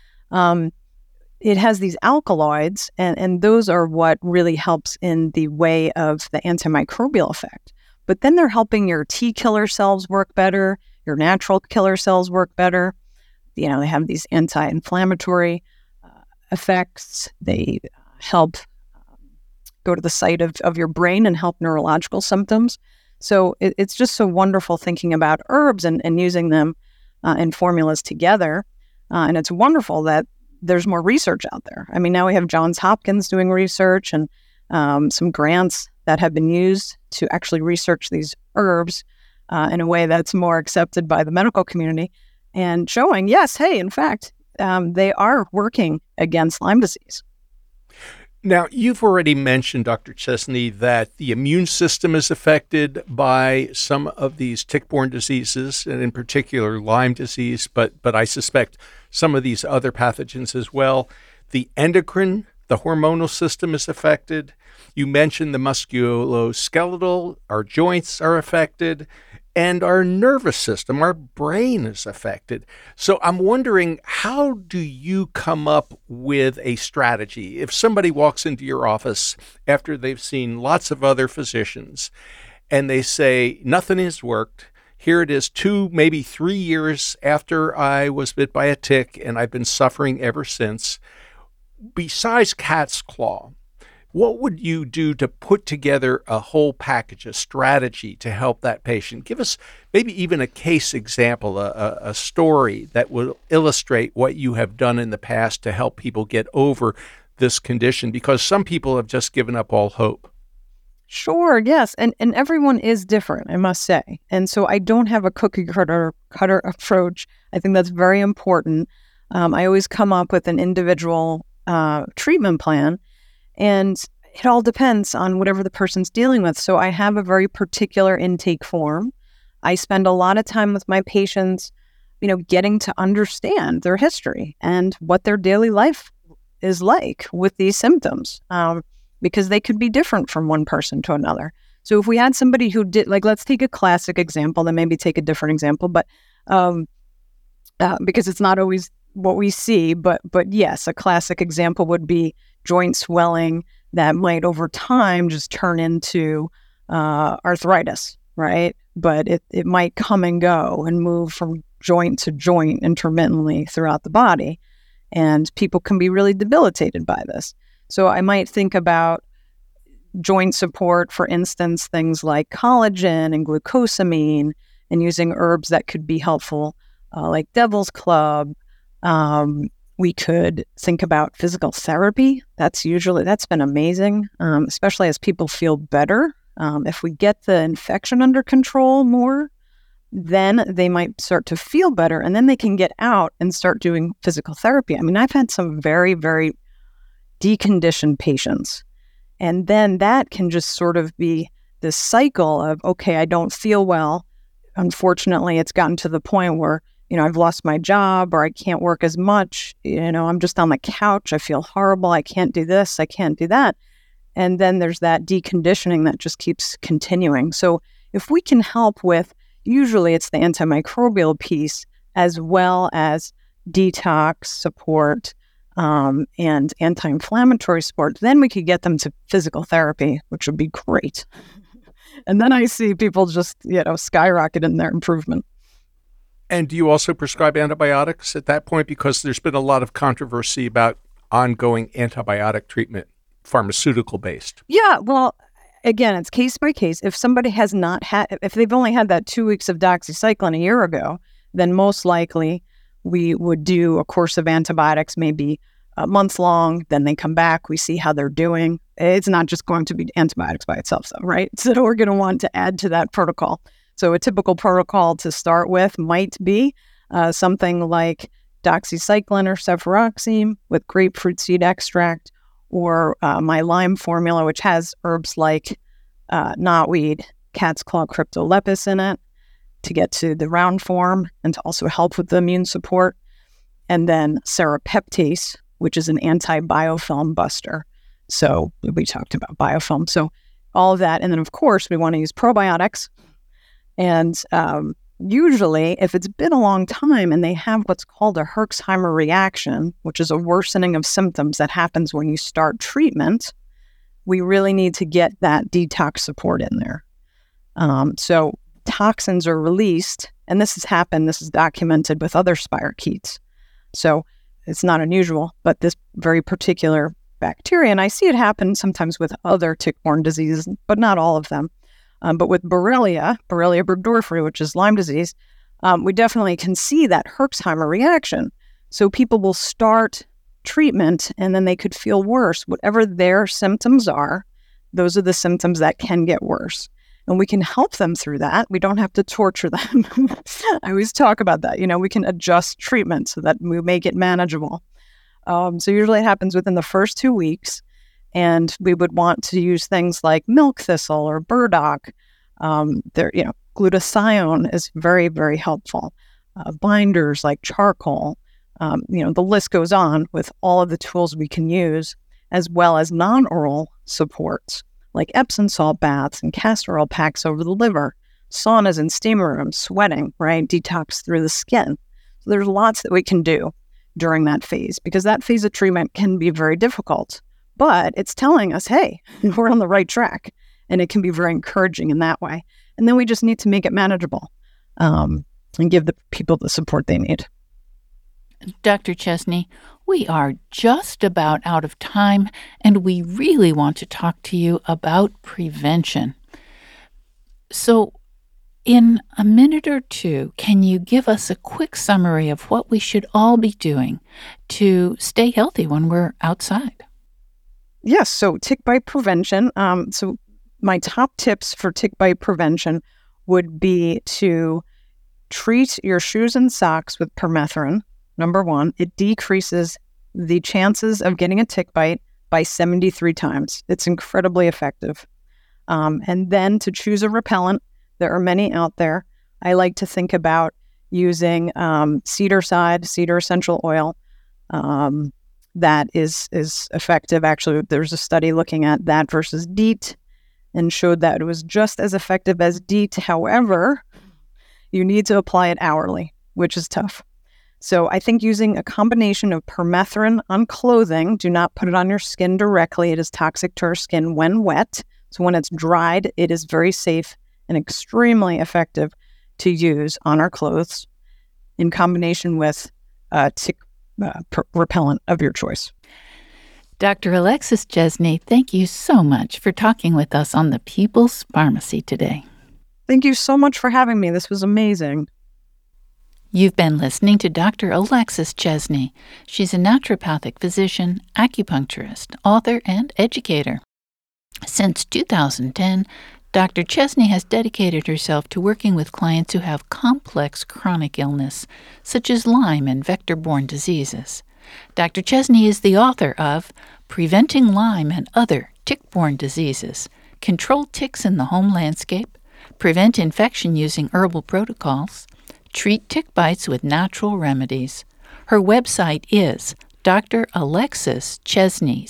It has these alkaloids, and those are what really helps in the way of the antimicrobial effect. But then they're helping your T killer cells work better, your natural killer cells work better. You know, they have these anti-inflammatory effects. They help go to the site of your brain and help neurological symptoms. So it's just so wonderful thinking about herbs and using them in formulas together. And it's wonderful that there's more research out there. I mean, now we have Johns Hopkins doing research and some grants that have been used to actually research these herbs in a way that's more accepted by the medical community and showing, yes, hey, in fact, they are working against Lyme disease. Now, you've already mentioned, Dr. Chesney, that the immune system is affected by some of these tick-borne diseases, and in particular Lyme disease, but I suspect some of these other pathogens as well. The endocrine the hormonal system is affected. You mentioned the musculoskeletal, our joints are affected, and our nervous system, our brain is affected. So I'm wondering, how do you come up with a strategy? If somebody walks into your office after they've seen lots of other physicians and they say, nothing has worked, here it is 2, maybe 3 years after I was bit by a tick and I've been suffering ever since, besides cat's claw, what would you do to put together a whole package, a strategy to help that patient? Give us maybe even a case example, a story that will illustrate what you have done in the past to help people get over this condition, because some people have just given up all hope. Sure, yes. And everyone is different, I must say. And so I don't have a cookie cutter approach. I think that's very important. I always come up with an individual treatment plan, and it all depends on whatever the person's dealing with. So I have a very particular intake form. I spend a lot of time with my patients, getting to understand their history and what their daily life is like with these symptoms, because they could be different from one person to another. So if we had somebody who did, let's take a classic example, then maybe take a different example, but because it's not always what we see, but yes, a classic example would be joint swelling that might over time just turn into arthritis, right? But it might come and go and move from joint to joint intermittently throughout the body. And people can be really debilitated by this. So I might think about joint support, for instance, things like collagen and glucosamine, and using herbs that could be helpful, like Devil's Club. We could think about physical therapy. That's been amazing, especially as people feel better. If we get the infection under control more, then they might start to feel better, and then they can get out and start doing physical therapy. I mean, I've had some very, very deconditioned patients, and then that can just sort of be this cycle of, okay, I don't feel well. Unfortunately, it's gotten to the point where I've lost my job, or I can't work as much. I'm just on the couch. I feel horrible. I can't do this. I can't do that. And then there's that deconditioning that just keeps continuing. So if we can help with, usually it's the antimicrobial piece as well as detox support and anti-inflammatory support, then we could get them to physical therapy, which would be great. And then I see people just, skyrocket in their improvement. And do you also prescribe antibiotics at that point? Because there's been a lot of controversy about ongoing antibiotic treatment, pharmaceutical-based. Yeah, well, again, it's case by case. If somebody has not had, if they've only had that 2 weeks of doxycycline a year ago, then most likely we would do a course of antibiotics, maybe a month long. Then they come back, we see how they're doing. It's not just going to be antibiotics by itself, though, right? So we're going to want to add to that protocol. So a typical protocol to start with might be something like doxycycline or cefuroxime with grapefruit seed extract, or my Lyme formula, which has herbs like knotweed, cat's claw, cryptolepis in it to get to the round form and to also help with the immune support. And then serrapeptase, which is an anti-biofilm buster. So we talked about biofilm. So all of that. And then, of course, we want to use probiotics. And usually, if it's been a long time and they have what's called a Herxheimer reaction, which is a worsening of symptoms that happens when you start treatment, we really need to get that detox support in there. So toxins are released, and this is documented with other spirochetes. So it's not unusual, but this very particular bacteria, and I see it happen sometimes with other tick-borne diseases, but not all of them. But with Borrelia burgdorferi, which is Lyme disease, we definitely can see that Herxheimer reaction. So people will start treatment and then they could feel worse. Whatever their symptoms are, those are the symptoms that can get worse. And we can help them through that. We don't have to torture them. I always talk about that. We can adjust treatment so that we make it manageable. So usually it happens within the first 2 weeks. And we would want to use things like milk thistle or burdock. Glutathione is very, very helpful. Binders like charcoal. The list goes on with all of the tools we can use. as well as non-oral supports like Epsom salt baths and castor oil packs over the liver, saunas and steamer rooms, sweating, right? Detox through the skin. So there's lots that we can do during that phase, because that phase of treatment can be very difficult, but it's telling us, hey, we're on the right track, and it can be very encouraging in that way. And then we just need to make it manageable and give the people the support they need. Dr. Chesney, we are just about out of time, and we really want to talk to you about prevention. So, in a minute or two, can you give us a quick summary of what we should all be doing to stay healthy when we're outside? Yes, so tick bite prevention. So my top tips for tick bite prevention would be to treat your shoes and socks with permethrin. Number one, it decreases the chances of getting a tick bite by 73 times. It's incredibly effective. And then to choose a repellent, there are many out there. I like to think about using cedar essential oil. That is effective. Actually, there's a study looking at that versus DEET and showed that it was just as effective as DEET. However, you need to apply it hourly, which is tough. So I think using a combination of permethrin on clothing, do not put it on your skin directly. It is toxic to our skin when wet. So when it's dried, it is very safe and extremely effective to use on our clothes in combination with tick repellent of your choice. Dr. Alexis Chesney, thank you so much for talking with us on the People's Pharmacy today. Thank you so much for having me. This was amazing. You've been listening to Dr. Alexis Chesney. She's a naturopathic physician, acupuncturist, author, and educator. Since 2010, Dr. Chesney has dedicated herself to working with clients who have complex chronic illness, such as Lyme and vector-borne diseases. Dr. Chesney is the author of Preventing Lyme and Other Tick-Borne Diseases, Control Ticks in the Home Landscape, Prevent Infection Using Herbal Protocols, Treat Tick Bites with Natural Remedies. Her website is Dr. Alexis Chesney,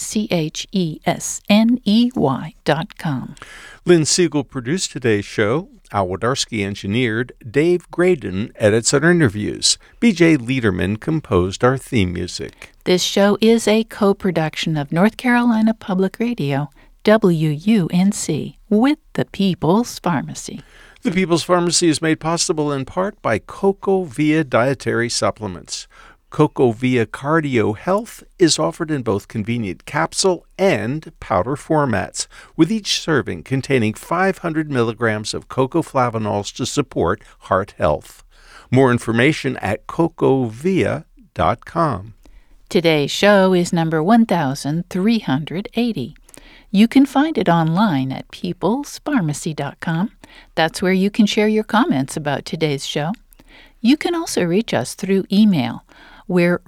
CHESNEY.com. Lynn Siegel produced today's show. Al Wodarski engineered. Dave Graydon edits our interviews. B.J. Liederman composed our theme music. This show is a co-production of North Carolina Public Radio, WUNC, with the People's Pharmacy. The People's Pharmacy is made possible in part by CocoVia Dietary Supplements. CocoVia Cardio Health is offered in both convenient capsule and powder formats, with each serving containing 500 milligrams of cocoflavanols to support heart health. More information at cocovia.com. Today's show is number 1380. You can find it online at peoplespharmacy.com. That's where you can share your comments about today's show. You can also reach us through email. We're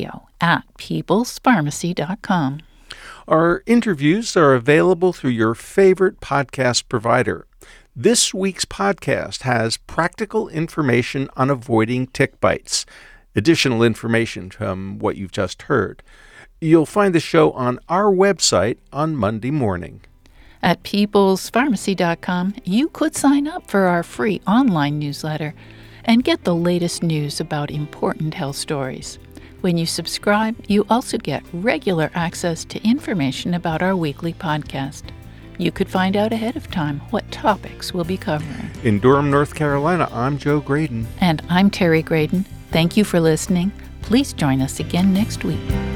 radio@peoplespharmacy.com. Our interviews are available through your favorite podcast provider. This week's podcast has practical information on avoiding tick bites, additional information from what you've just heard. You'll find the show on our website on Monday morning. At peoplespharmacy.com, you could sign up for our free online newsletter and get the latest news about important health stories. When you subscribe, you also get regular access to information about our weekly podcast. You could find out ahead of time what topics we'll be covering. In Durham, North Carolina, I'm Joe Graydon. And I'm Terry Graydon. Thank you for listening. Please join us again next week.